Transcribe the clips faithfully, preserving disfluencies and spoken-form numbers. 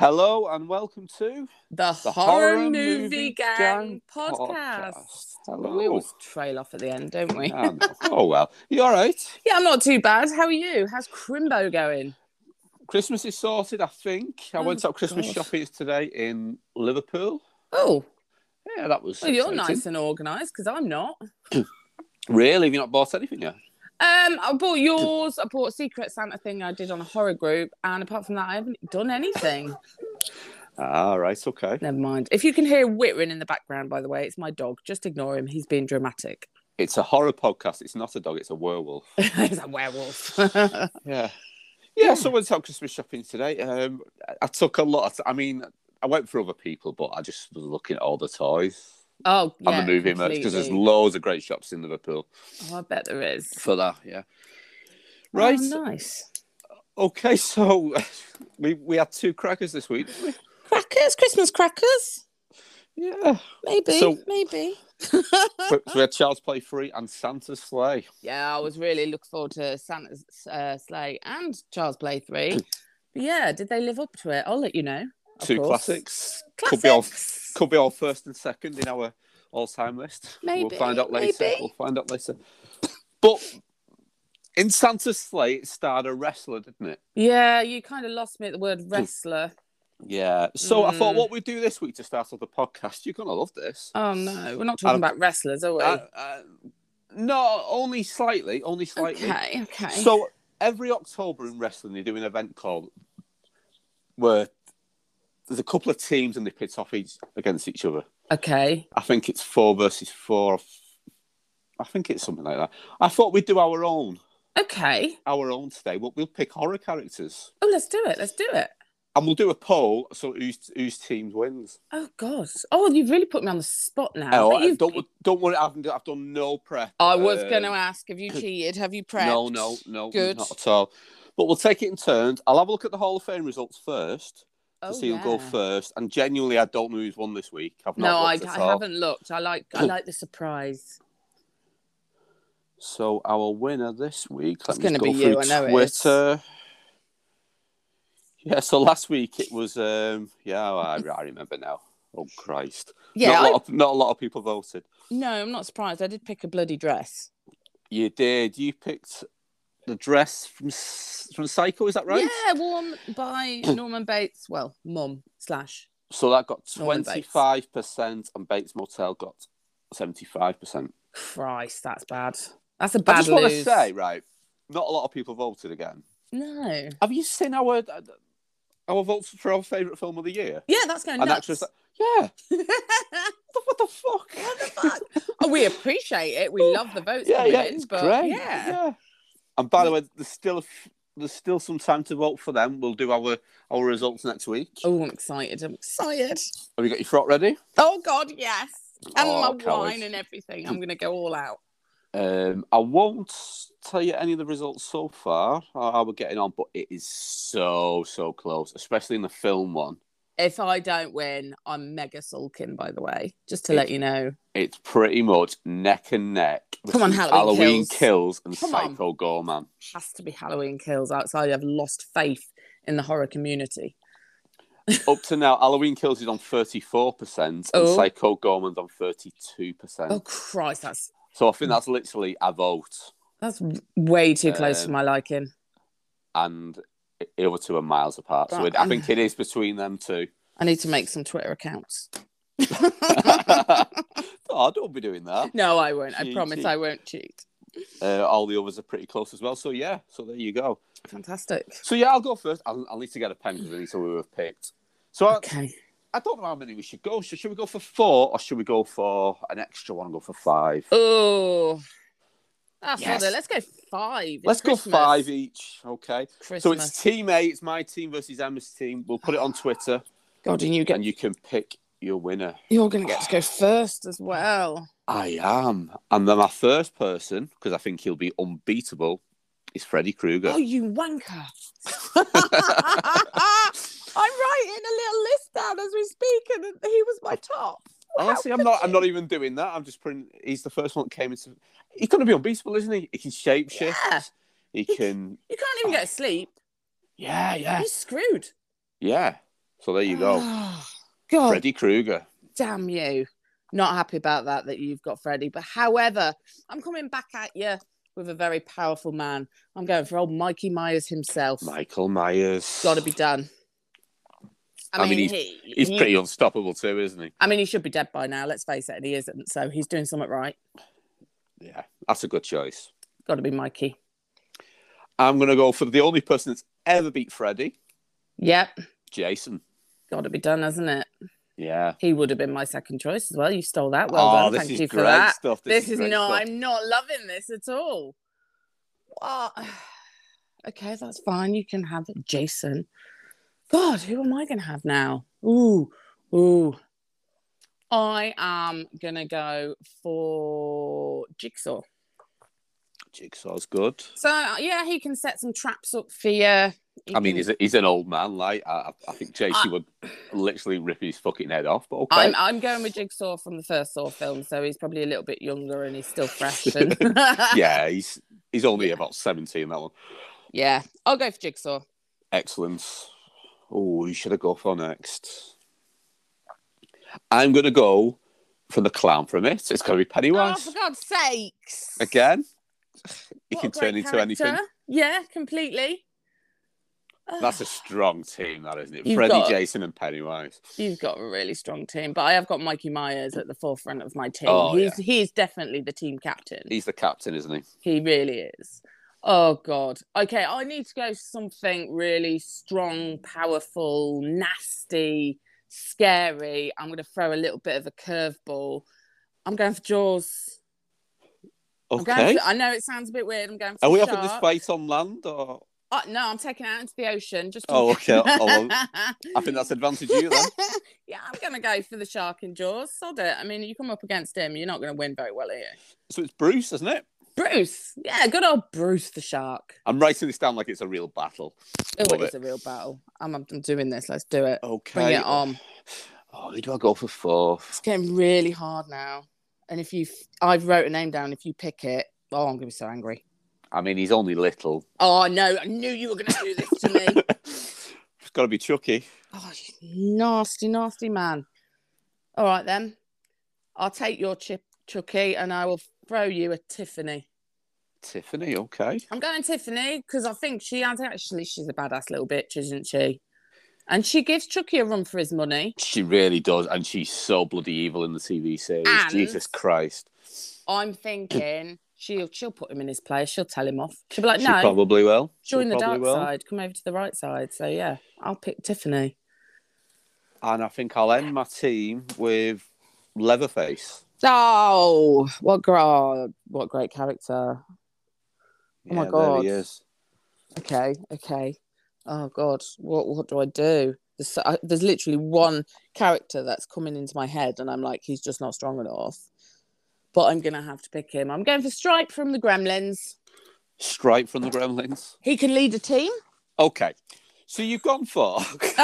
Hello and welcome to the, the Horror, Horror Movie, Movie Gang, Gang podcast. podcast. Well, Hello. we always trail off at the end, don't we? Yeah, no. Oh, well. You all right? Yeah, I'm not too bad. How are you? How's Crimbo going? Christmas is sorted, I think. I Oh, went out Christmas God. shopping today in Liverpool. Oh, Yeah, that was well, you're exciting. nice and organised because I'm not. Really? Have you not bought anything yet? Um, I bought yours. I bought a Secret Santa thing I did on a horror group, and apart from that, I haven't done anything. Ah, right, okay. Never mind. If you can hear Whitrin in the background, by the way, it's my dog. Just ignore him. He's being dramatic. It's a horror podcast. It's not a dog, it's a werewolf. He's a werewolf. Yeah. Yeah, so I went out Christmas shopping today. Um, I took a lot. Of, I mean, I went for other people, but I just was looking at all the toys. Oh, yeah, and the movie merch, because there's completely. loads of great shops in Liverpool Oh, I bet there is. for that. Yeah. Right. Oh, nice. Okay, so we we had two crackers this week, didn't we? Crackers, Christmas crackers. Yeah. Maybe, So- maybe. So we had Child's Play three and Santa's Sleigh. Yeah, I was really looking forward to Santa's uh, Sleigh and Child's Play three. But yeah, did they live up to it? I'll let you know. Of Two course. classics. Could be all Classics. could be all first and second in our all-time list. Maybe, We'll find out later. maybe. We'll find out later. But in Santa's Sleigh, it starred a wrestler, didn't it? Yeah, you kind of lost me at the word wrestler. Yeah. So I thought Mm. what we'd do this week to start off the podcast, you're going to love this. Oh no, we're not talking Um, about wrestlers, are we? Uh, uh, no, only slightly, only slightly. okay, okay. So every October in wrestling, they do an event called where there's a couple of teams and they pit off each against each other. okay. I think it's four versus four. I think it's something like that. I thought we'd do our own, Okay. our own today. We'll, we'll pick horror characters Oh, let's do it. Let's do it. and we'll do a poll. So whose whose team wins? Oh God. Oh, you've really put me on the spot now. Oh, But you've- don't don't worry. I've, I've done no prep. I was Uh, going to ask, have you cheated? Have you prepped? No, no, no, Good. not at all. But we'll take it in turns. I'll have a look at the Hall of Fame results first to Oh, see who'll go yeah. first. And genuinely, I don't know who's won this week. I've not No, I, looked at I all. haven't looked. I like I like the surprise. So our winner this week. Let It's me gonna go be you, through I know it is. Twitter. Yeah. So last week it was. Um, yeah, I, I remember now. Oh Christ! Yeah, not a, I- lot of, not a lot of people voted. No, I'm not surprised. I did pick a bloody dress. You did. You picked the dress from S- from Psycho. Is that right? Yeah, worn by Norman Bates. Well, mum slash. So that got Norman Bates. twenty-five percent, and Bates Motel got seventy-five percent. Christ, that's bad. That's a I bad just want to lose. say, right, not a lot of people voted again. No. Have you seen our our votes for our favourite film of the year? Yeah, that's going An nuts. actress, yeah. What the fuck? What the fuck? Oh, we appreciate it. We love the votes Yeah, coming yeah, in, it's but great. yeah. yeah. And by the way, there's still a f- there's still some time to vote for them. We'll do our our results next week. Oh, I'm excited. I'm excited. Have you got your frock ready? Oh God, yes. And Oh, my can't wine wait. and everything. I'm gonna go all out. Um, I won't tell you any of the results so far, how how we're getting on, but it is so, so close, especially in the film one. If I don't win, I'm mega sulking, by the way. Just to let you know. It's pretty much neck and neck. Come on, between Halloween Kills and Come on. Psycho Gorman. Has to be Halloween Kills outside. I've lost faith in the horror community. Up to now, Halloween Kills is on thirty-four percent and Oh. Psycho Gorman's on thirty-two percent. Oh Christ, that's So I think that's literally a vote. that's way too close for Um, my liking. And the other two are miles apart. So it, I think it is between them two. I need to make some Twitter accounts. Oh, don't be doing that. No, I won't. I Cheeky. promise I won't cheat. Uh, all the others are pretty close as well. So yeah, so there you go. Fantastic. So yeah, I'll go first. I'll, I'll need to get a pen because I need to who we've picked. So I, Okay. I don't know how many we should go. Should, should we go for four or should we go for an extra one and go for five? Oh, that's Yes. not it. Let's go five. It's Let's Christmas. go five each. Okay. Christmas. So it's team A, it's my team versus Emma's team. We'll put it on Twitter God, and you get. and you can pick your winner. You're going to get to go first as well. I am. And then my first person, because I think he'll be unbeatable, is Freddy Krueger. Oh, you wanker! I'm writing a little list down as we speak, and he was my top. Honestly, I'm not. I'm not even doing that. I'm just putting. He's the first one that came into. He's going to be unbeatable, isn't he? He can shapeshift. Yeah. He can. You can't even get sleep. Yeah, yeah, He's screwed. yeah. So there you go. God, Freddy Krueger. damn you. Not happy about that, that you've got Freddy. But however, I'm coming back at you with a very powerful man. I'm going for old Mikey Myers himself. Michael Myers. Got to be done. I, I mean, mean, he's, he, he's he, pretty unstoppable too, isn't he? I mean, he should be dead by now, let's face it, and he isn't. So he's doing something right. Yeah, that's a good choice. Got to be Mikey. I'm going to go for the only person that's ever beat Freddy. Yep. Jason. Got to be done, hasn't it? Yeah. He would have been my second choice as well. You stole that. Well oh, done. This Thank is you for great that. Stuff. This, This, is, is not, stuff. I'm not loving this at all. What? Okay, that's fine. You can have Jason. God, who am I going to have now? Ooh, ooh. I am going to go for Jigsaw. Jigsaw's good. So, yeah, he can set some traps up for you. He I mean, can... he's, a, he's an old man. Like I, I think J C I... would literally rip his fucking head off. But okay. I'm, I'm going with Jigsaw from the first Saw film, so he's probably a little bit younger and he's still fresh. And... yeah, he's he's only yeah. about seventeen, that one. Yeah, I'll go for Jigsaw. Excellent. Oh, you should have gone for next. I'm going to go for the clown from it. It's going to be Pennywise. Oh, for God's sakes. Again? He What can turn into character. anything. Yeah, completely. That's a strong team, that isn't it? You've Freddy, got, Jason, and Pennywise. You've got a really strong team, but I have got Mikey Myers at the forefront of my team. Oh, he's yeah. he's definitely the team captain. He's the captain, isn't he? He really is. Oh God. Okay, I need to go for something really strong, powerful, nasty, scary. I'm going to throw a little bit of a curveball. I'm going for Jaws. Okay. For, I know it sounds a bit weird. I'm going for Are we shark. having this fight on land or? Uh, no, I'm taking it out into the ocean. Just to... Oh, okay. Oh, I think that's advantage you then. Yeah, I'm going to go for the shark in Jaws. Sod it. I mean, you come up against him, you're not going to win very well, are you? So it's Bruce, isn't it? Bruce. Yeah, good old Bruce the shark. I'm writing this down like it's a real battle. Oh, Love it is it. a real battle. I'm, I'm doing this. Let's do it. Okay. Bring it on. Oh, who do I go for fourth? It's getting really hard now. And if you, I've wrote a name down. If you pick it, oh, I'm going to be so angry. I mean, he's only little. Oh, I know. I knew you were going to do this to me. It's got to be Chucky. Oh, you nasty, nasty man. All right, then. I'll take your chip, Chucky, and I will throw you a Tiffany. Tiffany, okay. I'm going Tiffany because I think she has actually, she's a badass little bitch, isn't she? And she gives Chucky a run for his money. She really does, and she's so bloody evil in the T V series. And Jesus Christ. I'm thinking she'll she'll put him in his place. She'll tell him off. She'll be like, She no, probably will. join She'll the dark will. side. Come over to the right side. So, yeah, I'll pick Tiffany. And I think I'll end my team with Leatherface. Oh, what, gra- what great character. Yeah, Oh, my there God. he is. Okay, okay. Oh, God, what what do I do? There's, uh, there's literally one character that's coming into my head, and I'm like, he's just not strong enough. But I'm going to have to pick him. I'm going for Stripe from the Gremlins. Stripe from the Gremlins. He can lead a team. Okay. So you've gone for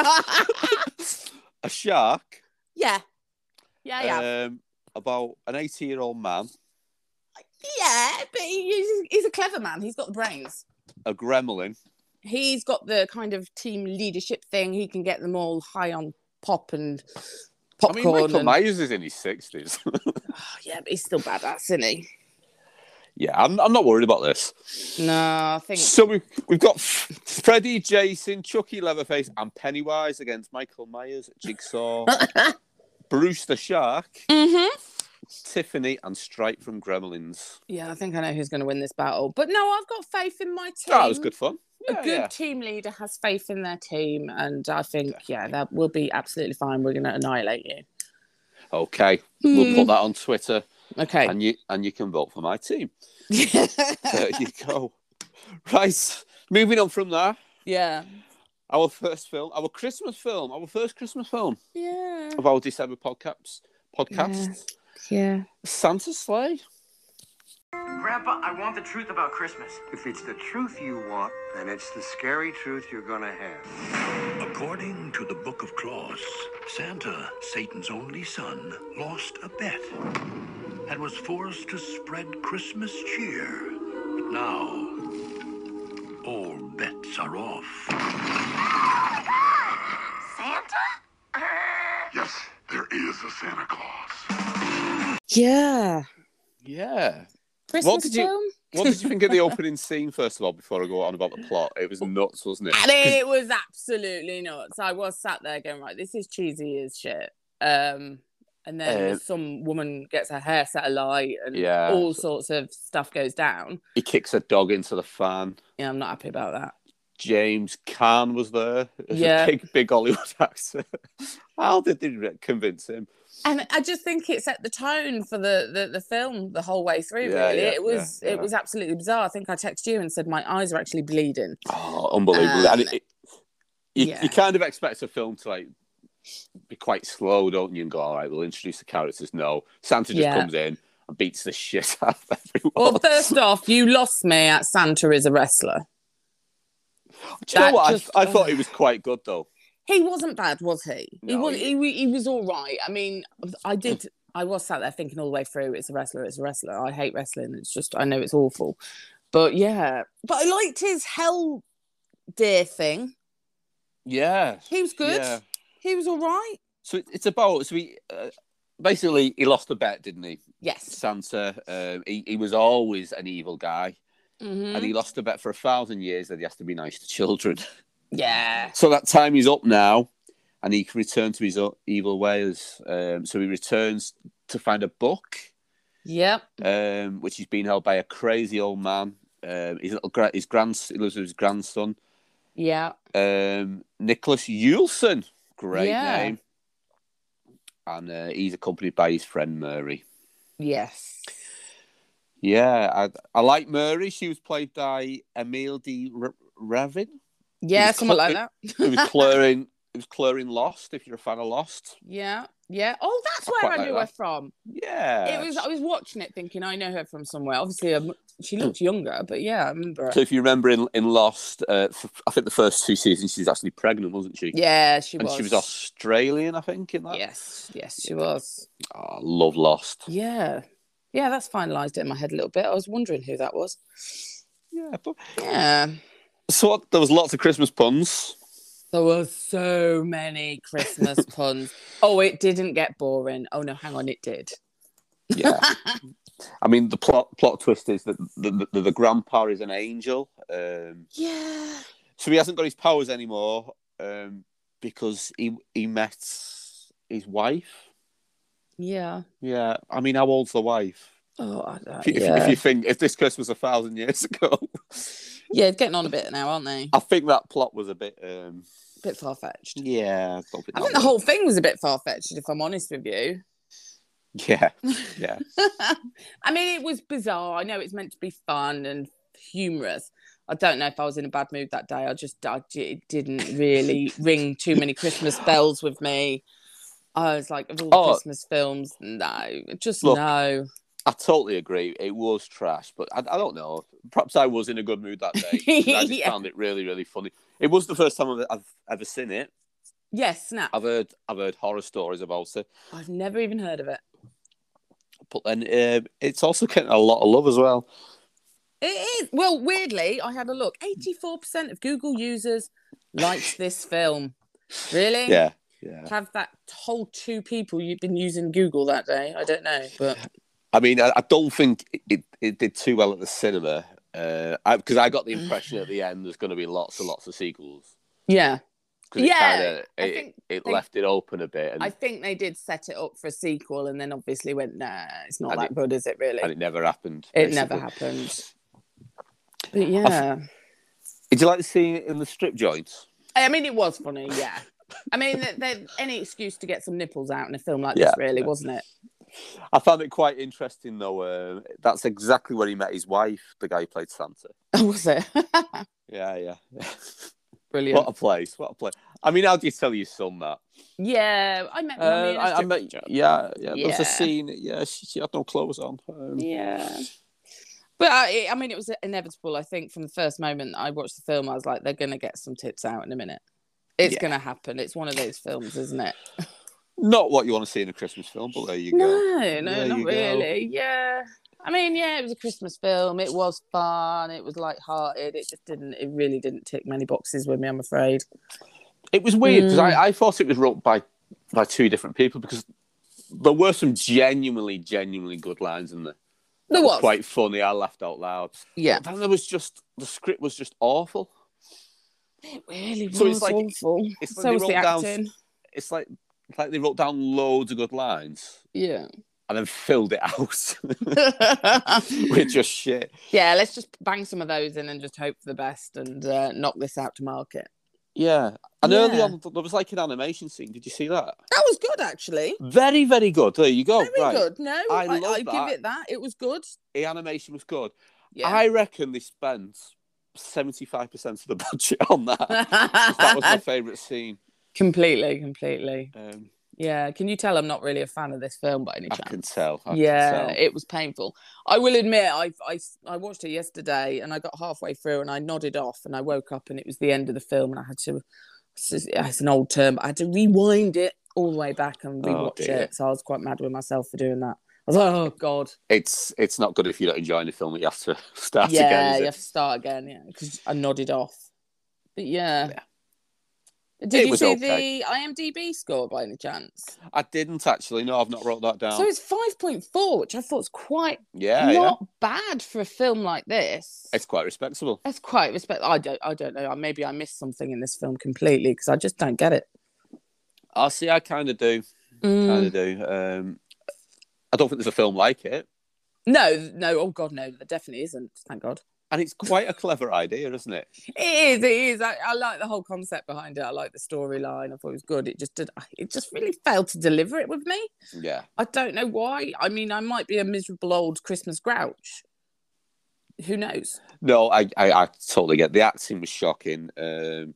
a shark. Yeah. Yeah, yeah. Um, about an eighty-year-old man. Yeah, but he's, he's a clever man. He's got the brains. A gremlin. He's got the kind of team leadership thing. He can get them all high on pop and popcorn. I mean, Michael and... Myers is in his sixties. Oh, yeah, but he's still badass, isn't he? Yeah, I'm, I'm not worried about this. No, I think... So we've, we've got Freddy, Jason, Chucky, Leatherface, and Pennywise against Michael Myers, Jigsaw, Bruce the Shark, Mm-hmm. Tiffany, and Stripe from Gremlins. Yeah, I think I know who's going to win this battle. But no, I've got faith in my team. Oh, that was good fun. A Yeah, good yeah. team leader has faith in their team, and I think, yeah, that will be absolutely fine. We're going to annihilate you. Okay, Hmm. we'll put that on Twitter, Okay. and you and you can vote for my team. There you go. Right, moving on from there. Yeah. Our first film, our Christmas film, our first Christmas film Yeah. of our December podcasts. Podcasts. Yeah. Santa's Sleigh. Grandpa, I want the truth about Christmas. If it's the truth you want, then it's the scary truth you're gonna have. According to the Book of Claus, Santa, Satan's only son, lost a bet and was forced to spread Christmas cheer. But now, all bets are off. Santa? Yes, there is a Santa Claus. Yeah. Yeah. Christmas What did you- film? What did you think of the opening scene, first of all, before I go on about the plot? It was nuts, wasn't it? I mean, it was absolutely nuts. I was sat there going, right, this is cheesy as shit. Um, and then Uh, some woman gets her hair set alight and Yeah. all sorts of stuff goes down. He kicks a dog into the fan. Yeah, I'm not happy about that. James Caan was there as Yeah. a big, big Hollywood actor. How did they convince him? And I just think it set the tone for the, the, the film the whole way through, Yeah, really. yeah, it was yeah, it yeah. was absolutely bizarre. I think I texted you and said my eyes are actually bleeding. Oh, unbelievable! Um, and it, it, you, yeah. you kind of expect a film to like be quite slow, don't you? And go, all right, we'll introduce the characters. No, Santa just Yeah. comes in and beats the shit out of everyone. Well, first off, you lost me at Santa is a wrestler. Do you know that what? just- I, I thought oh. he was quite good, though. He wasn't bad, was he? he No, was. he- He, wa- he was all right. I mean, I did. I was sat there thinking all the way through. It's a wrestler. It's a wrestler. I hate wrestling. It's just. I know it's awful, but yeah. But I liked his hell deer thing. Yeah, He was good. Yeah. He was all right. So it, it's about so he uh, basically he lost a bet, didn't he? Yes. Santa. Um, he he was always an evil guy, Mhm. and he lost a bet for a thousand years that he has to be nice to children. Yeah. So that time is up now, and he can return to his o- evil ways. Um, so he returns to find a book, Yep. um, which is being held by a crazy old man. Um, his little gra- his grand he lives with his grandson, Yeah. um, Nicholas Yulson, great Yeah. name, and uh, he's accompanied by his friend Mary. Yes. Yeah, I I like Mary. She was played by Emile de R- Ravin. Yeah. was Something cl- like that. It was Claire in it was Claire in Lost. If you're a fan of Lost, Yeah. Yeah. Oh, that's I where quite I like knew that. her from. yeah. It was. I was watching it, thinking I know her from somewhere. Obviously, um, she looked younger, but yeah, I remember her. So if you remember in, in Lost, uh, f- I think the first two seasons she was actually pregnant, wasn't she? Yeah, she and was. she was Australian, I think, in that. Yes, yes, she was. Oh, I love Lost. Yeah, yeah, that's finalised it in my head a little bit. I was wondering who that was. Yeah, but Yeah, so there was lots of Christmas puns. there were so many Christmas puns. Oh, it didn't get boring. Oh no, hang on, it did. Yeah, I mean the plot plot twist is that the, the, the grandpa is an angel. Um, Yeah. so he hasn't got his powers anymore um, because he he met his wife. Yeah. Yeah, I mean, how old's the wife? Oh, I don't, If you, yeah. if you think if this Christmas was a thousand years ago, Yeah, it's getting on a bit now, aren't they? I think that plot was a bit. Um, A bit far fetched. yeah, a bit I think the whole thing was a bit far fetched, if I'm honest with you. Yeah, yeah. I mean, it was bizarre. I know it's meant to be fun and humorous. I don't know if I was in a bad mood that day. I just, I, it didn't really ring too many Christmas bells with me. I was like, of all the Oh. Christmas films, no, just Look, no. I totally agree. It was trash, but I, I don't know. Perhaps I was in a good mood that day. I just Yeah. found it really, really funny. It was the first time I've, I've ever seen it. Yes, snap. I've heard, I've heard horror stories about it, I've never even heard of it. but then uh, it's also getting a lot of love as well. It is. Well, weirdly, I had a look. eighty-four percent of Google users liked this film. Really? Yeah, yeah. Have that whole two people you've been using Google that day. I don't know, but I mean, I, I don't think it, it, it did too well at the cinema because uh, I, 'cause I got the impression at the end there's going to be lots and lots of sequels. yeah. Because it, Yeah, kinda, I it, think it they- left it open a bit, and, I think they did set it up for a sequel and then obviously went, nah, it's not And that it- good, is it really? and it never happened. It never basically. happened. But yeah. Did you like the scene in the strip joint? I mean, it was funny, yeah. I mean, th- th- any excuse to get some nipples out in a film like Yeah, this, really, yeah. wasn't it? I found it quite interesting, though. Uh, that's exactly where he met his wife, the guy who played Santa. Was it? Yeah, yeah. yeah. Brilliant. What a place! What a place! I mean, how do you tell your son that? Yeah, I met Uh, Mummy in a I, I strip met, joint. yeah, yeah. There was a Yeah. scene. Yeah, she, she had no clothes on. Um, Yeah. But I, I mean, it was inevitable. I think from the first moment I watched the film, I was like, they're going to get some tits out in a minute. It's Yeah. going to happen. It's one of those films, isn't it? Not what you want to see in a Christmas film, but there you go. No, no, There not you go. really. Yeah. I mean, yeah, it was a Christmas film. It was fun. It was light-hearted. It just didn't, it really didn't tick many boxes with me, I'm afraid. It was weird because Mm. I, I thought it was wrote by by two different people because there were some genuinely, genuinely good lines in there. There That was. quite funny. I laughed out loud. Yeah. But then there was just the script was just awful. It really was So it's like- awful. It's like So they was the wrote down- acting. It's like it's like they wrote down loads of good lines Yeah. and then filled it out with just shit. Yeah, let's just bang some of those in and just hope for the best and uh, knock this out to market. Yeah. And Yeah. early on, there was like an animation scene. Did you see that? That was good, actually. Very, very good. There you go. Very right. good. No, I I, love I, give that. it that. It was good. The animation was good. Yeah. I reckon they spent seventy-five percent of the budget on that. That was my favourite scene. completely, completely. Um, Yeah. Can you tell I'm not really a fan of this film by any I chance? can tell. I yeah, can tell. it was painful. I will admit, I, I I watched it yesterday and I got halfway through and I nodded off and I woke up and it was the end of the film and I had to. It's an old term, but I had to rewind it all the way back and Oh, rewatch dear. it. So I was quite mad with myself for doing that. I was like, oh god. It's it's not good if you're not enjoying the film. You have to start Yeah, again. Is you it? have to start again. Yeah, because I nodded off. But yeah. Yeah. Did It you was see okay. the IMDb score by any chance? I didn't actually. No, I've not wrote that down. So it's five point four, which I thought was quite yeah, not yeah. bad for a film like this. It's quite respectable. That's quite respect. I don't. I don't know. Maybe I missed something in this film completely because I just don't get it. I see. I kind of do. Mm. Kind of do. Um, I don't think there's a film like it, No, no. Oh God, no. There definitely isn't. Thank God. and it's quite a clever idea, isn't it? It is. It is. I, I like the whole concept behind it. I like the storyline. I thought it was good. It just did. It just really failed to deliver it with me. Yeah. I don't know why. I mean, I might be a miserable old Christmas grouch. Who knows? No, I, I, I totally get. The acting was shocking. Um,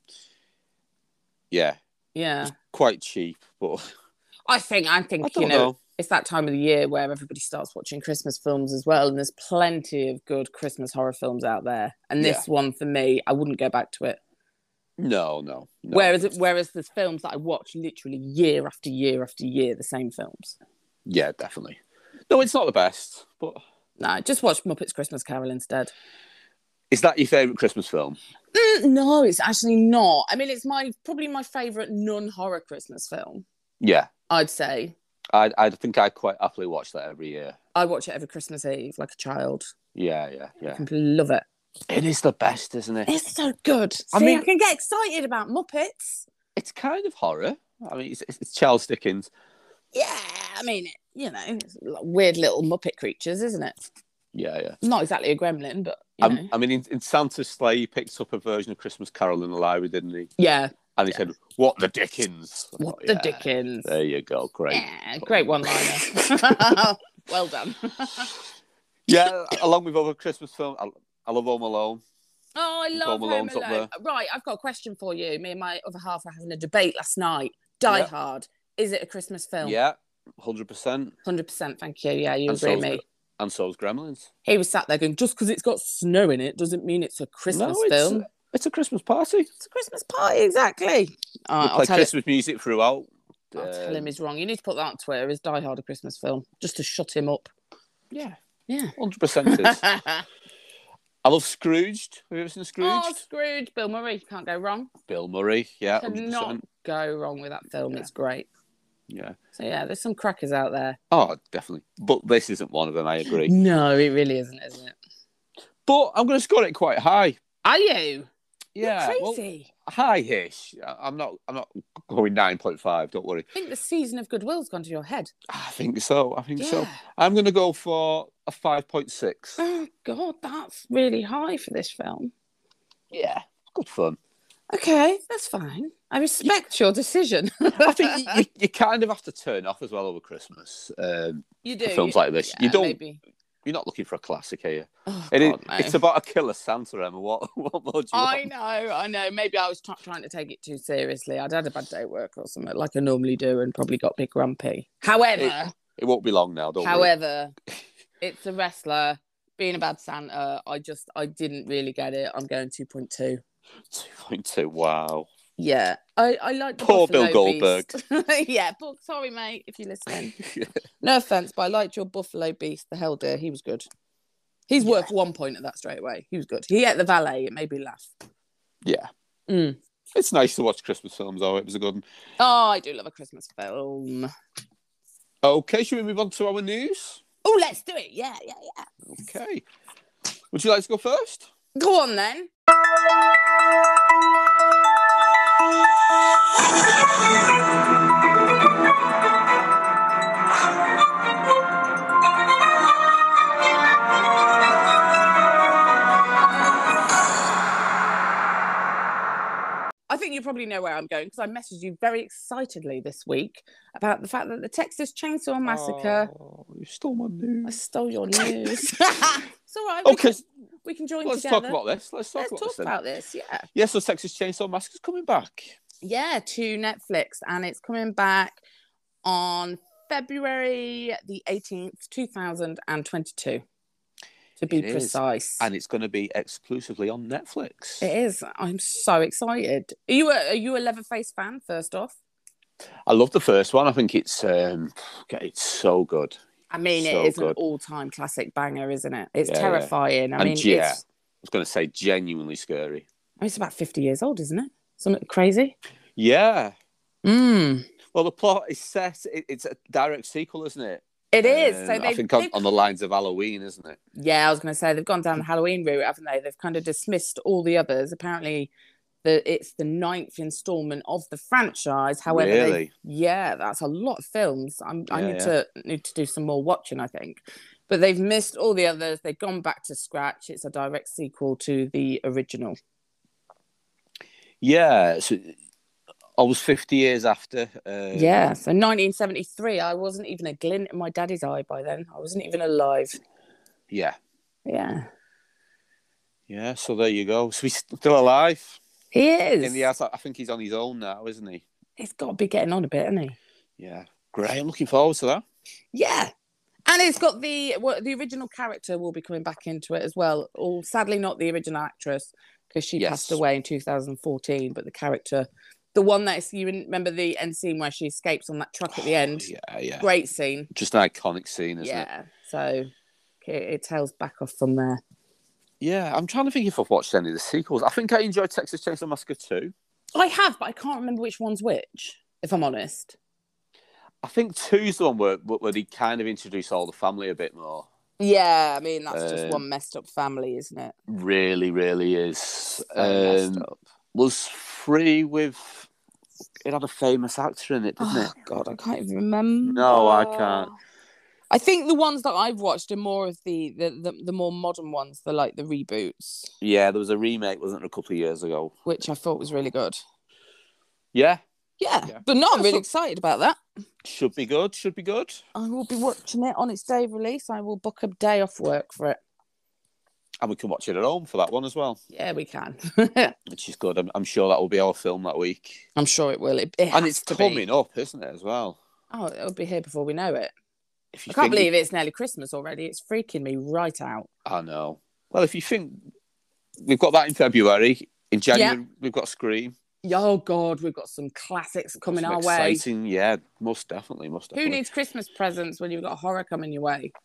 yeah, Yeah. quite cheap, but I think. I think I you don't know. know. It's that time of the year where everybody starts watching Christmas films as well, and there's plenty of good Christmas horror films out there. And this one, for me, I wouldn't go back to it. No, no, no. Whereas, whereas there's films that I watch literally year after year after year, the same films. Yeah, definitely. No, it's not the best, but No, just watch Muppets Christmas Carol instead. is that your favourite Christmas film? Mm, no, it's actually not. I mean, it's my probably my favourite non-horror Christmas film. Yeah, I'd say I, I think I quite happily watch that every year. I watch it every Christmas Eve like a child. Yeah, yeah, I yeah. completely love it. It is the best, isn't it? It's so good. See, I I mean- mean, I can get excited about Muppets. It's kind of horror. I mean, it's, it's Charles Dickens. Yeah, I mean, you know, it's like weird little Muppet creatures, isn't it? Yeah, yeah. Not exactly a gremlin, but you know. Um, I mean, in, in Santa's sleigh, he picked up a version of Christmas Carol in the library, didn't he? Yeah. And he said, "What the Dickens?" I What thought, the yeah, Dickens? There you go. Great. Yeah, great one-liner. Well done. Yeah, along with other Christmas films, I, I love Home Alone. Oh, I love Home Home Alone's up Alone. Right, I've got a question for you. Me and my other half were having a debate last night. Die Yeah. Hard. Is it a Christmas film? Yeah, hundred percent. one hundred percent, thank you. Yeah, you And agree so's with me. Gre- And so's Gremlins. He was sat there going, just because it's got snow in it doesn't mean it's a Christmas no, it's, film. It's a Christmas party. It's a Christmas party, exactly. All right, We I'll play tell, Christmas music throughout. it, I'll tell Um, him he's wrong. You need to put that on Twitter. Is Die Hard a Christmas film? Just to shut him up. Yeah, Yeah. hundred percent. It is. I love Scrooged. Have you ever seen Scrooged? Oh, Scrooge. Bill Murray. Can't go wrong. Bill Murray. Yeah, hundred Cannot percent. go wrong with that film. Yeah. It's great. Yeah. So, yeah, there's some crackers out there. Oh, definitely. But this isn't one of them. I agree. No, it really isn't, isn't it? But I'm going to score it quite high. Are you? Yeah, You're well, crazy. high-ish. I'm not. I'm not going nine point five. Don't worry. I think the season of Goodwill's gone to your head. I think so. I think so. Yeah. I'm going to go for a five point six. Oh, God, that's really high for this film. Yeah, good fun. Okay, that's fine. I respect your decision. I think you, you kind of have to turn off as well over Christmas. Um, You for do. films you- like this. yeah, You don't- maybe. you're not looking for a classic, are you? Oh, It is- God, no. It's about a killer Santa, Emma. What, what more do you I want? know, I know. Maybe I was t- trying to take it too seriously. I'd had a bad day at work or something, like I normally do, and probably got a bit grumpy. However, It won't be long now, don't worry. however, it's a wrestler being a bad Santa. I just, I didn't really get it. I'm going two point two. two point two, wow. Yeah, I, I like the Poor Bill Buffalo Goldberg. Beast. Yeah, but sorry, mate, if you're listening. No offense, but I liked your Buffalo Beast, the Hell Deer. He was good. He's worth one point at that straight away. He was good. He ate the valet. It made me laugh. Yeah. Mm. It's nice to watch Christmas films, though. It was a good one. Oh, I do love a Christmas film. Okay, should we move on to our news? Oh, let's do it. Yeah, yeah, yeah. Okay. Would you like to go first? Go on then. I think you probably know where I'm going because I messaged you very excitedly this week about the fact that the Texas Chainsaw Massacre. Oh, you stole my news. I stole your news. It's all right. We Okay. Can, we can join Let's together. talk about this. Let's talk Let's about talk this then. about this. Yeah. Yeah, so Texas Chainsaw Massacre's coming back. Yeah, to Netflix, and it's coming back on February the eighteenth, two thousand twenty-two. To be It is. precise, And it's going to be exclusively on Netflix. it is. I'm so excited. Are you a, are you a Leatherface fan? First off, I love the first one. I think it's um, it's so good. I mean, So it is good. an all-time classic banger, isn't it? It's Yeah, yeah. terrifying. I And mean, yeah, it's, I was going to say genuinely scary. I mean, it's about fifty years old, isn't it? Something crazy. Yeah. Mm. Well, the plot is set. It, it's a direct sequel, isn't it? It is. Um, So I they, think on, on the lines of Halloween, isn't it? yeah, I was going to say they've gone down the Halloween route, haven't they? They've kind of dismissed all the others. Apparently, the it's the ninth installment of the franchise. However, they- Really? yeah, that's a lot of films. I'm, I Yeah, need yeah. to need to do some more watching, I think. But they've missed all the others. They've gone back to scratch. It's a direct sequel to the original. Yeah. So almost fifty years after. Um, Yeah, so nineteen seventy-three. I wasn't even a glint in my daddy's eye by then. I wasn't even alive. Yeah. Yeah, Yeah. So there you go. So he's still alive. he is. In the house, I think he's on his own now, isn't he? He's got to be getting on a bit, hasn't he? Yeah. Great. I'm looking forward to that. Yeah. And it's got the well, the original character will be coming back into it as well. All sadly not the original actress because she Yes. passed away in two thousand fourteen. But the character, the one that's you remember the end scene where she escapes on that truck at the end. Yeah. Yeah. Great scene. Just an iconic scene, isn't it? Yeah. So it, it tails back off from there. Yeah. I'm trying to think if I've watched any of the sequels. I think I enjoyed Texas Chainsaw Massacre two. I have, but I can't remember which one's which. If I'm honest. I think two's the one where, where they kind of introduce all the family a bit more. Yeah, I mean that's just Um, one messed up family, isn't it? Really, really is. So messed Um, up. was free with. It had a famous actor in it, didn't Oh it? God, I can't even remember. No, I can't. I think the ones that I've watched are more of the the, the, the more modern ones, the like the reboots, Yeah, there was a remake, wasn't there, a couple of years ago? which I thought was really good. Yeah, Yeah, Yeah. but no, I'm Yeah, really so- excited about that. should be good. Should be good. I will be watching it on its day of release. I will book a day off work for it. And we can watch it at home for that one as well, Yeah, we can. which is good. I'm, I'm sure that will be our film that week. I'm sure it will. It, it And has it's to be. coming up, isn't it, as well? Oh, it'll be here before we know it. If you I can't think- believe it's nearly Christmas already. It's freaking me right out. I know. Well, if you think we've got that in February, in January we've got Scream. Oh God, we've got some classics coming Some our way. exciting, yeah, most definitely, most Who definitely. needs Christmas presents when you've got horror coming your way?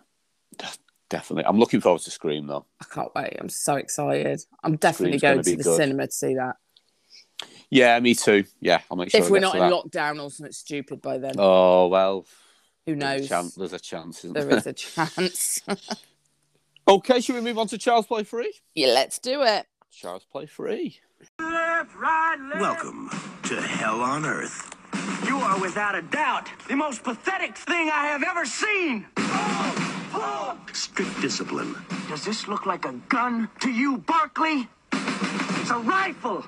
Definitely. I'm looking forward to Scream, though. I can't wait. I'm so excited. I'm definitely Scream's gonna going to be the good. cinema to see that. Yeah, me too. Yeah, I'll make sure if I we're get not to in that. lockdown or something stupid by then. Oh, well, Who there's a knows? chance, there's a chance, isn't There there? is a chance. Okay, should we move on to Child's Play three? Yeah, let's do it. Child's Play three. Left, right, left. Welcome to Hell on Earth. You are without a doubt the most pathetic thing I have ever seen. Strict discipline, Does this look like a gun to you, Barkley? It's a rifle.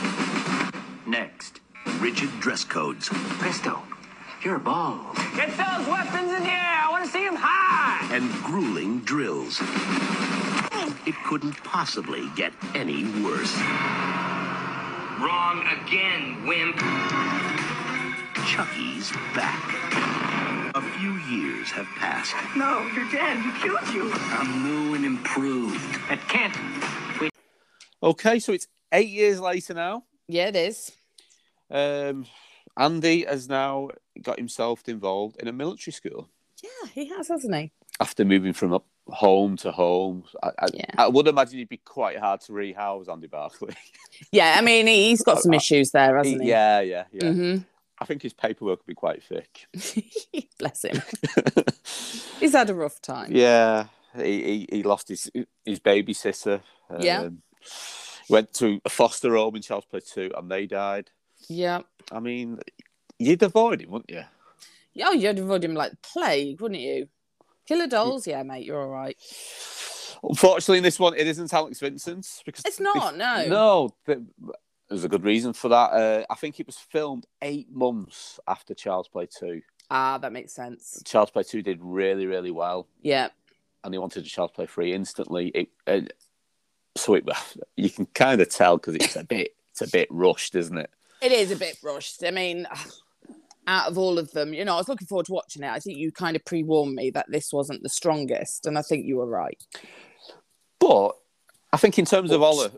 Next. rigid dress codes, Presto, you're bald. Get those weapons in the air. I want to see them high. and grueling drills. It couldn't possibly get any worse. Wrong again, wimp. Chucky's back. A few years have passed. No, you're dead. He killed you. I'm new and improved. That can't. Okay, so it's eight years later now. Yeah, it is. Um, Andy has now got himself involved in a military school Yeah, he has, hasn't he? after moving from up home to home. I, I, Yeah. I would imagine it'd be quite hard to rehouse Andy Barclay. Yeah, I mean, he- he's got some issues there, hasn't he? Yeah, yeah, yeah. Mm-hmm. I think his paperwork would be quite thick. Bless him. He's had a rough time. Yeah, he, he, he lost his his babysitter. Um, Yeah. Went to a foster home in Child's Play two and they died. Yeah. I mean, you'd avoid him, wouldn't you? Oh, you'd avoid him like the plague, wouldn't you? Killer Dolls, yeah, mate, you're all right. Unfortunately, in this one, it isn't Alex Vincent. Because It's not, no. No, th- there's a good reason for that. Uh, I think it was filmed eight months after Child's Play two. Ah, that makes sense. Child's Play two did really, really well. Yeah. And they wanted Child's Play three instantly. It, uh, so it, you can kind of tell because it's a bit, it's a bit rushed, isn't it? It is a bit rushed. I mean, out of all of them, you know, I was looking forward to watching it. I think you kind of pre-warned me that this wasn't the strongest, and I think you were right. But I think in terms of all the,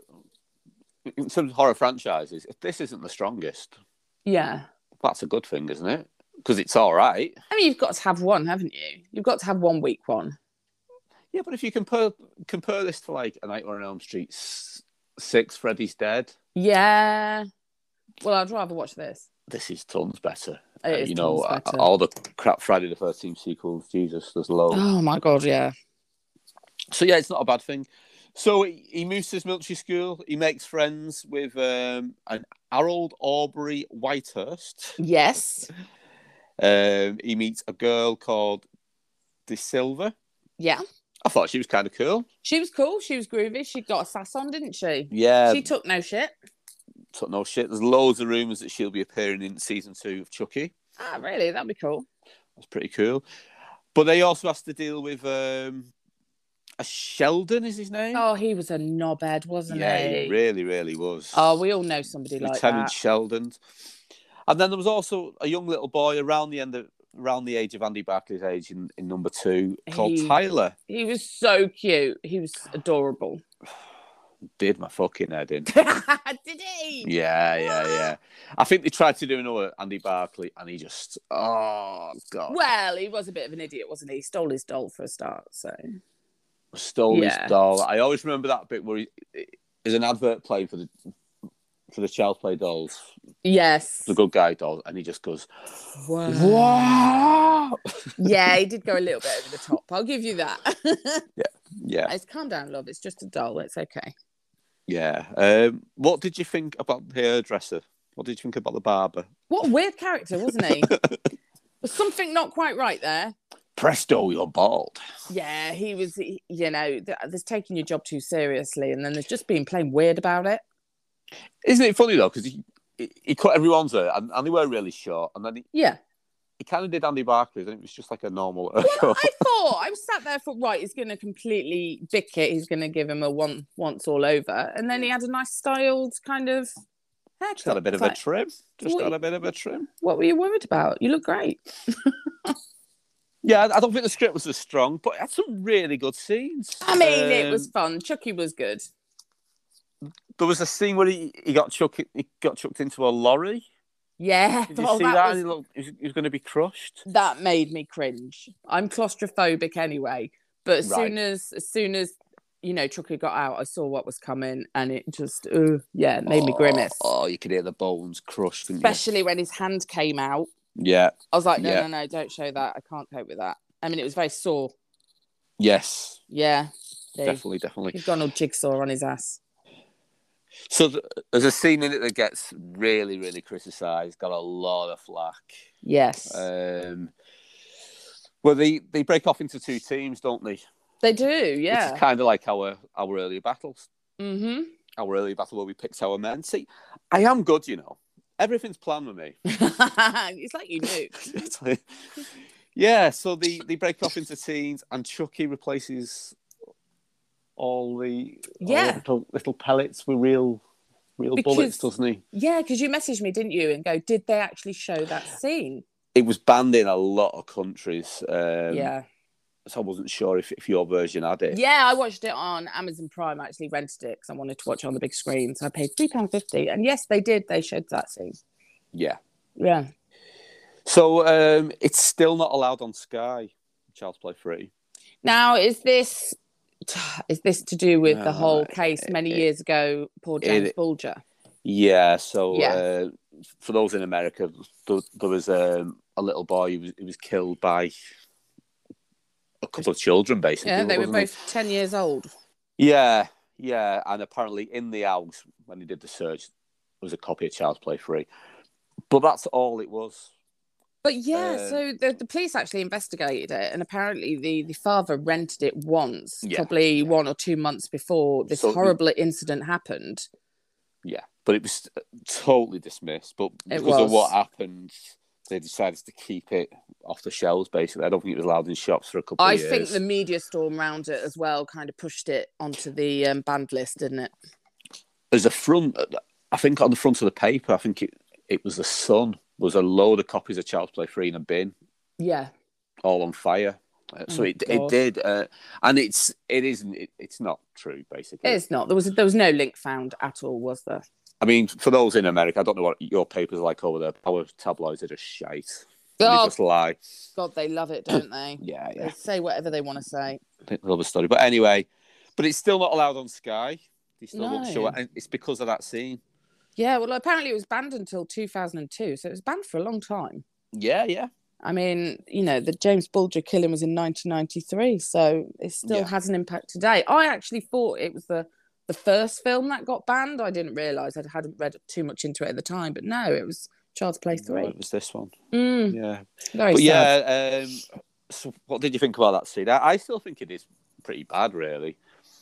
in terms of horror franchises, if this isn't the strongest, Yeah. that's a good thing, isn't it? Because it's all right. I mean, you've got to have one, haven't you? You've got to have one week one. Yeah, but if you compare compare this to like A Nightmare on Elm Street six, Freddy's Dead, Yeah. Well, I'd rather watch this. this is tons better. It Uh, is you know, tons better. all the crap Friday the thirteenth sequels, Jesus, there's loads. Oh, my God, yeah. So yeah, it's not a bad thing. So he, he moves to his military school. He makes friends with um, an Harold Aubrey Whitehurst. Yes. Um, he meets a girl called De Silva. Yeah. I thought she was kind of cool. She was cool. She was groovy. She got a sass on, didn't she? Yeah, She took no shit. took no shit. There's loads of rumours that she'll be appearing in season two of Chucky. Ah, really? That'd be cool. That's pretty cool. But they also has to deal with um, a Sheldon, is his name? Oh, he was a knobhead, wasn't yeah, he? he really, really was. Oh, we all know somebody like Lieutenant that. Sheldon. And then there was also a young little boy around the end of around the age of Andy Barclay's age in, in number two called He- Tyler. He was so cute. He was adorable. Did my fucking head in. Did he? Yeah, yeah, yeah. I think they tried to do another Andy Barclay and he just, oh, God. Well, he was a bit of an idiot, wasn't he? He stole his doll for a start, so. Stole Yeah. his doll. I always remember that bit where he, there's an advert playing for the for the Child's Play dolls, Yes. the good guy dolls, and he just goes, Wow. "Wow!" Yeah, he did go a little bit over the top. I'll give you that. Yeah, It's calm down, love. It's just a doll. It's okay. yeah. Um, what did you think about the hairdresser? What did you think about the barber? What a weird character, wasn't he? There's something not quite right there. Presto, you're bald. Yeah, he was, he- you know, th- there's taking your job too seriously, and then there's just being plain weird about it. Isn't it funny though? Because he, he he cut everyone's hair, and, and they were really short, and then he, Yeah. he kind of did Andy Barclay's, and it was just like a normal. Well, I thought, I was sat there for, right, he's going to completely bick it. He's going to give him a one once all over. And then he had a nice styled kind of haircut. Just had a bit of It's a like, trim. Just What- had a bit of a trim. what were you worried about? You look great. Yeah, I I don't think the script was as strong, but it had some really good scenes. I mean, it Um, was fun. Chucky was good. There was a scene where he, he got chucked he got chucked into a lorry. Yeah. Did you Oh, see that that? was- And he, looked, he, was, he was going to be crushed. that made me cringe. I'm claustrophobic anyway, but as Right. soon as as soon as you know Chucky got out, I saw what was coming, and it just uh, yeah it made me Oh, grimace. Oh, you could hear the bones crushed. Couldn't Especially when his hand came out. you? Yeah. I was like, no, Yeah. no, no, don't show that. I can't cope with that. I mean, it was very sore. Yes. Yeah, See, Definitely, definitely. he's gone all jigsaw on his ass. So th- there's a scene in it that gets really, really criticised. Got a lot of flack. Yes, Um, well, they, they break off into two teams, don't they? they do. Which Yeah. is kind of like our our earlier battles. Mm-hmm. Our earlier battle where we picked our men. See, I am good, you know. Everything's planned with me. It's like you knew. It's like- yeah, so they, they break off into teams, and Chucky replaces all the all Yeah. the little, little pellets with real real Because- bullets, doesn't he? Yeah, because you messaged me, didn't you? And go, did they actually show that scene? It was banned in a lot of countries. Um, yeah. So I wasn't sure if, if your version had it. Yeah, I watched it on Amazon Prime. I actually rented it because I wanted to watch it on the big screen. So I paid three pounds fifty. And yes, they did. They showed that scene. Yeah. Yeah. So um, it's still not allowed on Sky, Child's Play three. Now, is this is this to do with the whole Uh, case many it- years ago, poor James it- Bulger? Yeah, so Yeah. uh, for those in America, there, there was um, a little boy who was, who was killed by a couple of children, basically. Yeah, they were wasn't he? both ten years old. Yeah, yeah, and apparently in the house, when they did the search, there was a copy of Child's Play three. But that's all it was. But yeah, Uh, so the, the police actually investigated it, and apparently the, the father rented it once, Yeah. probably one or two months before this So- horrible incident happened. Yeah, but it was totally dismissed. But It because of was. what happened, they decided to keep it off the shelves, basically. I don't think it was allowed in shops for a couple I of years. think the media storm around it as well kind of pushed it onto the um, banned list, didn't it? There's a front, I think on the front of the paper, I think it, it was the Sun, was a load of copies of Child's Play three in a bin, Yeah. all on fire. Uh, so Oh, it it God. did, uh, and it's it isn't it, it's not true, basically. It's not. There was there was no link found at all, was there? I mean, for those in America, I don't know what your papers are like over there. Our tabloids are just shite. They Oh, just lie. God, they love it, don't they? Yeah, They yeah. say whatever they want to say. They love a story, but anyway, but it's still not allowed on Sky. They still won't No. show it, and it's because of that scene. Yeah, well, apparently it was banned until two thousand two, so it was banned for a long time. Yeah, yeah. I mean, you know, the James Bulger killing was in nineteen ninety-three, so it still Yeah. has an impact today. I actually thought it was the, the first film that got banned. I didn't realise. I hadn't read too much into it at the time, but no, it was Child's Play No, three. it was this one. Mm, Yeah. very But sad. yeah, um, so what did you think about that scene? I, I still think it is pretty bad, really.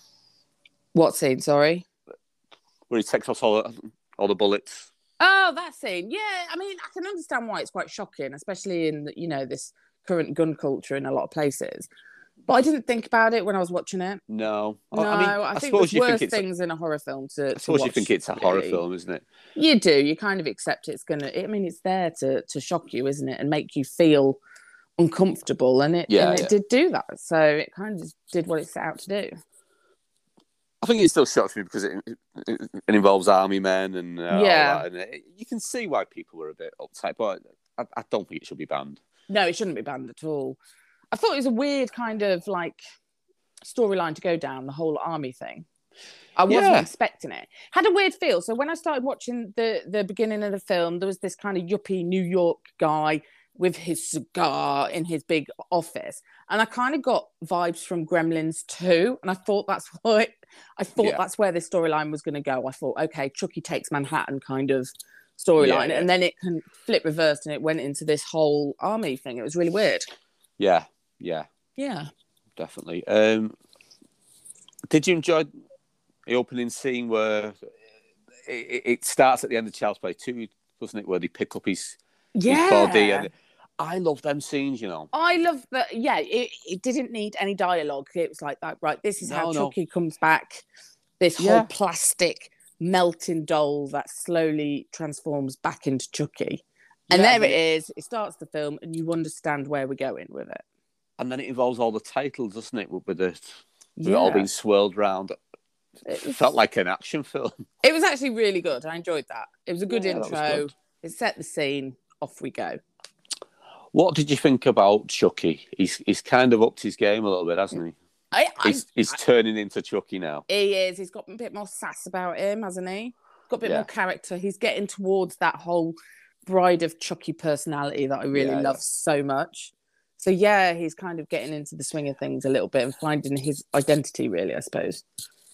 What scene, sorry? Where he takes off all the, all the bullets. Oh, that scene. Yeah, I mean, I can understand why it's quite shocking, especially in, you know, this current gun culture in a lot of places. But I didn't think about it when I was watching it. No. No, I, mean, I, I, think suppose there's you worse think it's. things in a horror film to, I to suppose you watch, think it's a horror really. film, isn't it? You do. You kind of accept it's going to... I mean, it's there to, to shock you, isn't it? And make you feel uncomfortable. And it, Yeah, and it yeah. did do that. So it kind of did what it set out to do. I think it still shocks me because it, it, it involves army men and uh, Yeah. all that, and it, you can see why people were a bit uptight, but I, I don't think it should be banned. No, it shouldn't be banned at all. I thought it was a weird kind of like storyline to go down, the whole army thing. I wasn't Yeah. expecting it. Had a weird feel. So when I started watching the the beginning of the film, there was this kind of yuppie New York guy with his cigar in his big office, and I kind of got vibes from Gremlins two, and I thought that's what I thought Yeah. that's where this storyline was going to go. I thought, okay, Chucky takes Manhattan kind of storyline, Yeah, yeah. and then it can flip reversed, and it went into this whole army thing. It was really weird. Yeah, yeah, Yeah. definitely. Um, did you enjoy the opening scene where it, it starts at the end of Child's Play two, doesn't it? Where they pick up his, his Yeah. body, and I love them scenes. You know, I love that. Yeah, it, it didn't need any dialogue. It was like that, right? This is how No, no. Chucky comes back. This Yeah. whole plastic melting doll that slowly transforms back into Chucky. And Yeah, there and it is. It starts the film, and you understand where we're going with it. and then it involves all the titles, doesn't it? With, with the with it all Yeah. being swirled round. It was- felt like an action film. It was actually really good. I enjoyed that. It was a good Yeah, that was intro. good. It set the scene. Off we go. What did you think about Chucky? He's he's kind of upped his game a little bit, hasn't he? I, I, He's he's turning into Chucky now. He is. He's got a bit more sass about him, hasn't he? Got a bit Yeah. more character. He's getting towards that whole Bride of Chucky personality that I really Yeah, love yeah. so much. So yeah, he's kind of getting into the swing of things a little bit and finding his identity, really, I suppose.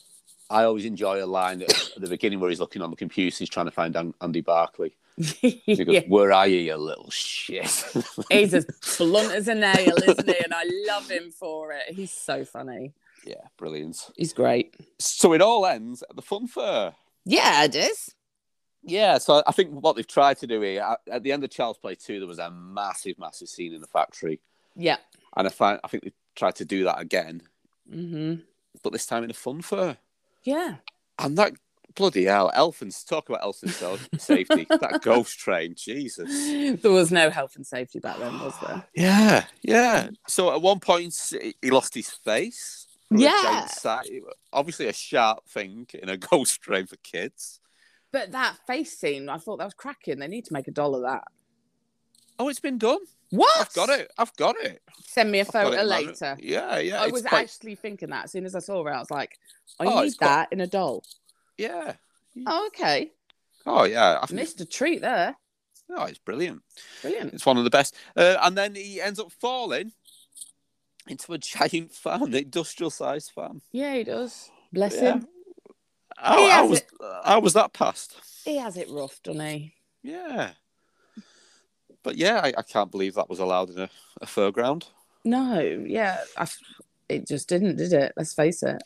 I always enjoy a line at, at the beginning where he's looking on the computer, he's trying to find An- Andy Barclay. He goes, Yeah. "Where are you, you little shit?" He's as blunt as a nail, isn't he? And I love him for it. He's so funny. Yeah, brilliant. He's great. So it all ends at the fun fair. Yeah, it is. Yeah, so I think what they've tried to do here, at, at the end of Child's Play two, there was a massive, massive scene in the factory. Yeah. And I, find, I think they've tried to do that again, hmm but this time in a fun fair. Yeah. And that, bloody hell, Elfins, talk about health and so- safety. That ghost train, Jesus. There was no health and safety back then, was there? Yeah, yeah. So at one point, he- he lost his face. from a Yeah. giant si- Obviously a sharp thing in a ghost train for kids. But that face scene, I thought that was cracking. They need to make a doll of that. Oh, it's been done? What? I've got it. I've got it. Send me a I've got photo it in my- later. Yeah, yeah. I it's was quite- actually thinking that as soon as I saw it. I was like, I Oh, need it's got- that in a doll. Yeah. Oh, okay. Oh, yeah. I think Missed a treat there. Oh, it's brilliant. Brilliant. It's one of the best. Uh, and then he ends up falling into a giant fan, an industrial-sized fan. Yeah, he does. Bless Yeah. him. How, He how has was it. how was that passed? He has it rough, doesn't he? Yeah. But yeah, I, I can't believe that was allowed in a, a fairground. No, yeah. I, it just didn't, did it? Let's face it.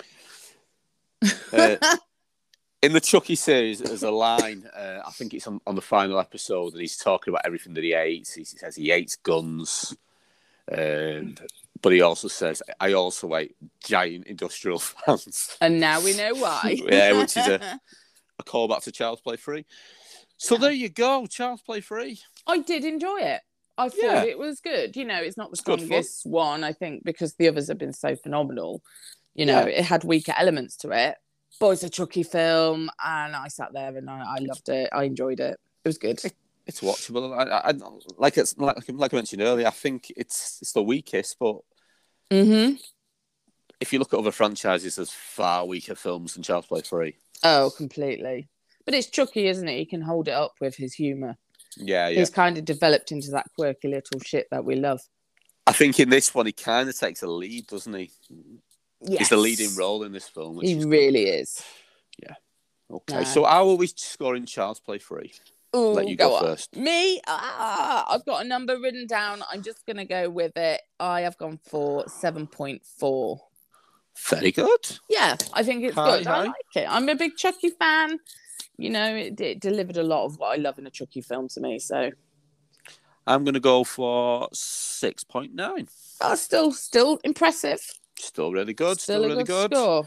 Uh, in the Chucky series, there's a line, uh, I think it's on, on the final episode, and he's talking about everything that he hates. He says he hates guns, and, but he also says, I also hate giant industrial fans. And now we know why. Yeah, which is a, a callback to Child's Play three. So there you go, Child's Play three. I did enjoy it. I thought Yeah. it was good. You know, it's not the It's good fun. strongest one, I think, because the others have been so phenomenal. You know, Yeah. it had weaker elements to it. But it's a Chucky film, and I sat there and I, I loved it. I enjoyed it. It was good. It's watchable. I, I, like it's like, like I mentioned earlier, I think it's it's the weakest, but Mm-hmm. if you look at other franchises, there's far weaker films than Child's Play three. Oh, completely. But it's Chucky, isn't it? He can hold it up with his humour. Yeah, yeah. He's kind of developed into that quirky little shit that we love. I think in this one, he kind of takes a lead, doesn't he? Yes. He's the leading role in this film. Which He is really is. okay. Nah. So how are we scoring Child's Play three? Ooh, Let you go on. first. Me? Ah, I've got a number written down. I'm just going to go with it. I have gone for seven point four. Very good. Yeah, I think it's Hi, good. hi. I like it. I'm a big Chucky fan. You know, it, it delivered a lot of what I love in a Chucky film to me. So, I'm going to go for six point nine. oh, still, still impressive. Still really good. Still, Still, a really good, good. score.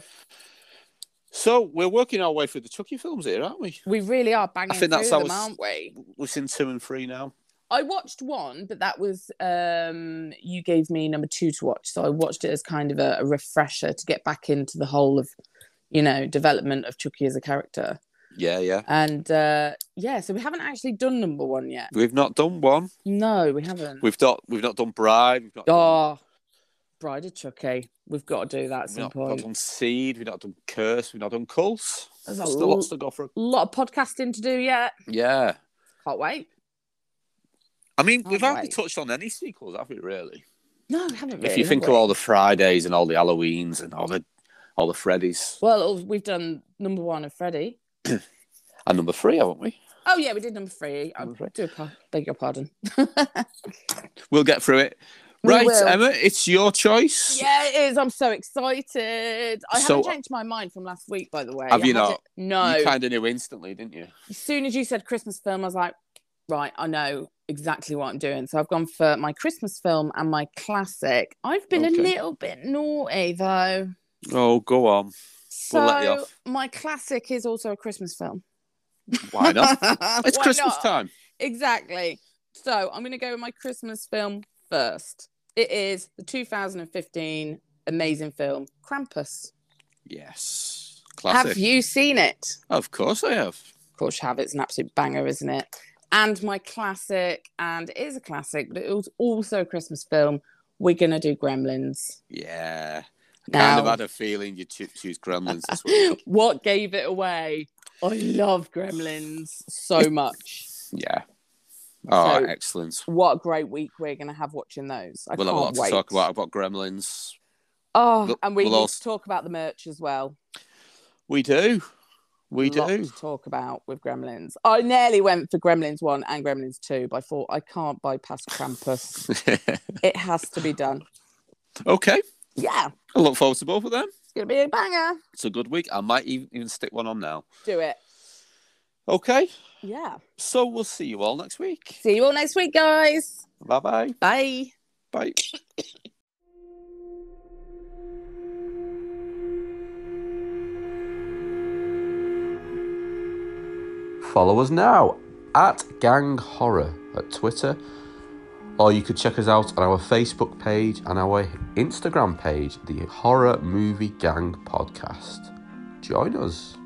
So we're working our way through the Chucky films here, aren't we? We really are banging I think through that's them, our- aren't we? We're in two and three now. I watched one, but that was um you gave me number two to watch, so I watched it as kind of a, a refresher to get back into the whole of, you know, development of Chucky as a character. Yeah, yeah. And uh yeah, so we haven't actually done number one yet. We've not done one. No, we haven't. We've not. We've not done Bride. We've not. Done, Oh, Bride of Chucky. We've got to do that at we've some not, point. not done Seed. We've not done Curse. We've not done Cults. There's There's a still l- lots to go for. A lot of podcasting to do yet. Yeah. Can't wait. I mean, Can't we've hardly wait. touched on any sequels, have we? Really? No, we haven't really. if you have think we? of all the Fridays and all the Halloweens and all the all the Freddys, Well, we've done number one of Freddy. and number three, haven't we? Oh yeah, we did number three. I Number three. do pa- beg your pardon. We'll get through it. We Right, will. Emma, it's your choice. Yeah, it is. I'm so excited. I So- haven't changed my mind from last week, by the way. Have I you had not? it- No. You kind of knew instantly, didn't you? As soon as you said Christmas film, I was like, right, I know exactly what I'm doing. So I've gone for my Christmas film and my classic. I've been Okay. a little bit naughty, though. Oh, go on. So We'll let you off. my classic is also a Christmas film. Why not? It's Why Christmas not? time. Exactly. So I'm going to go with my Christmas film first. It is the two thousand fifteen amazing film, Krampus. Yes. Classic. Have you seen it? Of course I have. Of course you have. It's an absolute banger, isn't it? And my classic, and it is a classic, but it was also a Christmas film. We're going to do Gremlins. Yeah. I Now, kind of had a feeling you'd choo- choose Gremlins this week. what gave it away? I love Gremlins so much. Yeah. Oh, So- excellent. What a great week we're going to have watching those. I We'll have a lot can't wait. to talk about. I've got Gremlins. Oh, We'll- and we we'll need also- to talk about the merch as well. We do. We Lot do. to talk about with Gremlins. I nearly went for Gremlins one and Gremlins two, but I thought I can't bypass Krampus. It has to be done. Okay. Yeah, I look forward to both of them. it's going to be a banger. It's a good week. I might even, even stick one on now. Do it. Okay. Yeah. So we'll see you all next week. See you all next week, guys. Bye-bye. Bye. Bye. Follow us now at Gang Horror at Twitter, or you could check us out on our Facebook page and our Instagram page, the Horror Movie Gang Podcast. Join us.